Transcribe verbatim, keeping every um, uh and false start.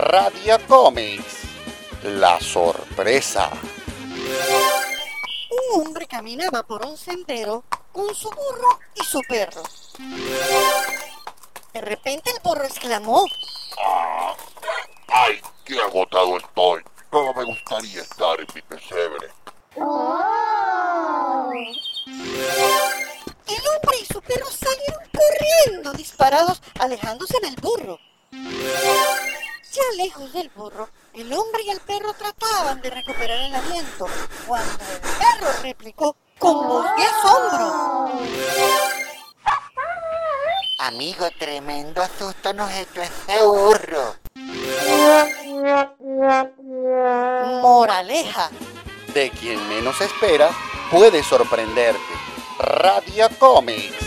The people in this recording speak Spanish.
Radio Comics, la sorpresa. Un hombre caminaba por un sendero con su burro y su perro. De repente el burro exclamó: Ah, ¡ay, qué agotado estoy! Todo me gustaría estar en mi pesebre. Oh. El hombre y su perro salieron corriendo, disparados, alejándose del burro. Ya lejos del burro, el hombre y el perro trataban de recuperar el aliento, cuando el perro replicó con voz de asombro: Amigo, tremendo susto nos echó ese burro. Moraleja: De quien menos esperas puede sorprenderte. Radio Comics.